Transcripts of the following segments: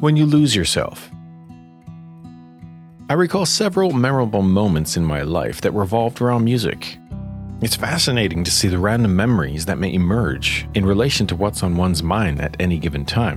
when you lose yourself. I recall several memorable moments in my life that revolved around music. It's fascinating to see the random memories that may emerge in relation to what's on one's mind at any given time.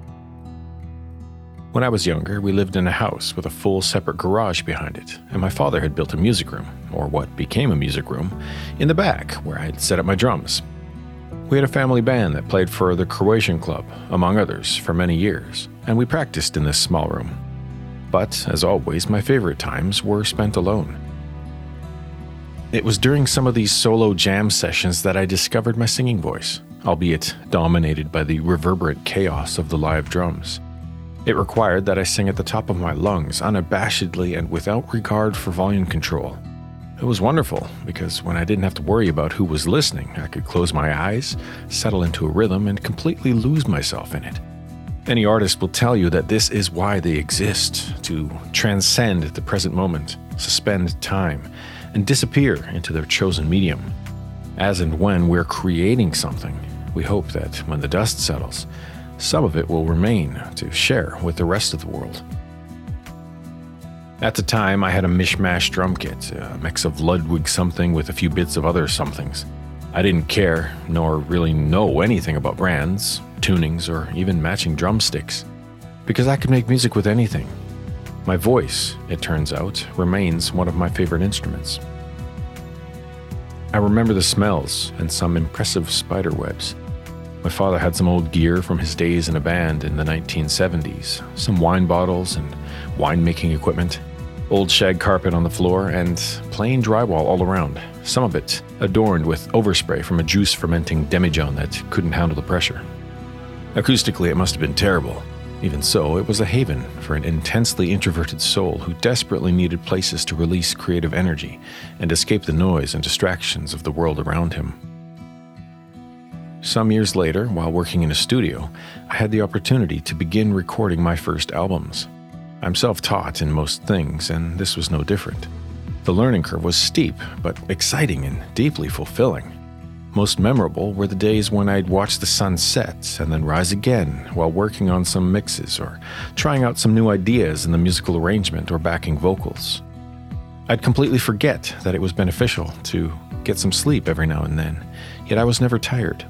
When I was younger, we lived in a house with a full separate garage behind it, and my father had built a music room, or what became a music room, in the back where I had set up my drums. We had a family band that played for the Croatian Club, among others, for many years, and we practiced in this small room. But, as always, my favorite times were spent alone. It was during some of these solo jam sessions that I discovered my singing voice, albeit dominated by the reverberant chaos of the live drums. It required that I sing at the top of my lungs, unabashedly and without regard for volume control. It was wonderful, because when I didn't have to worry about who was listening, I could close my eyes, settle into a rhythm, and completely lose myself in it. Any artist will tell you that this is why they exist, to transcend the present moment, suspend time, and disappear into their chosen medium. As and when we're creating something, we hope that when the dust settles, some of it will remain to share with the rest of the world. At the time, I had a mishmash drum kit, a mix of Ludwig something with a few bits of other somethings. I didn't care, nor really know anything about brands, tunings, or even matching drumsticks, because I could make music with anything. My voice, it turns out, remains one of my favorite instruments. I remember the smells and some impressive spider webs. My father had some old gear from his days in a band in the 1970s, some wine bottles and winemaking equipment, old shag carpet on the floor, and plain drywall all around, some of it adorned with overspray from a juice-fermenting demijohn that couldn't handle the pressure. Acoustically, it must have been terrible. Even so, it was a haven for an intensely introverted soul who desperately needed places to release creative energy and escape the noise and distractions of the world around him. Some years later, while working in a studio, I had the opportunity to begin recording my first albums. I'm self-taught in most things, and this was no different. The learning curve was steep, but exciting and deeply fulfilling. Most memorable were the days when I'd watch the sun set and then rise again while working on some mixes or trying out some new ideas in the musical arrangement or backing vocals. I'd completely forget that it was beneficial to get some sleep every now and then, yet I was never tired.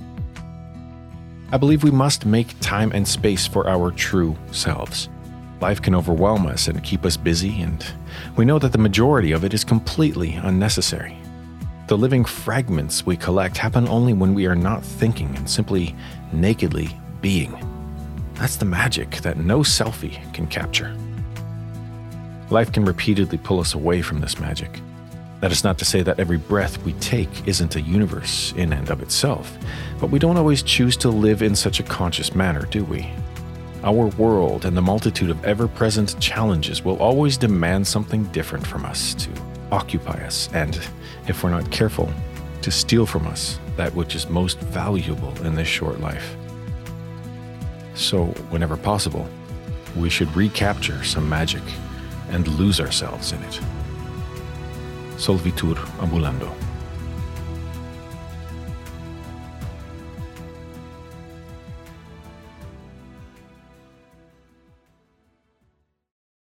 I believe we must make time and space for our true selves. Life can overwhelm us and keep us busy, and we know that the majority of it is completely unnecessary. The living fragments we collect happen only when we are not thinking and simply nakedly being. That's the magic that no selfie can capture. Life can repeatedly pull us away from this magic. That is not to say that every breath we take isn't a universe in and of itself, but we don't always choose to live in such a conscious manner, do we? Our world and the multitude of ever-present challenges will always demand something different from us to occupy us, and, if we're not careful, to steal from us that which is most valuable in this short life. So, whenever possible, we should recapture some magic and lose ourselves in it. Solvitur ambulando.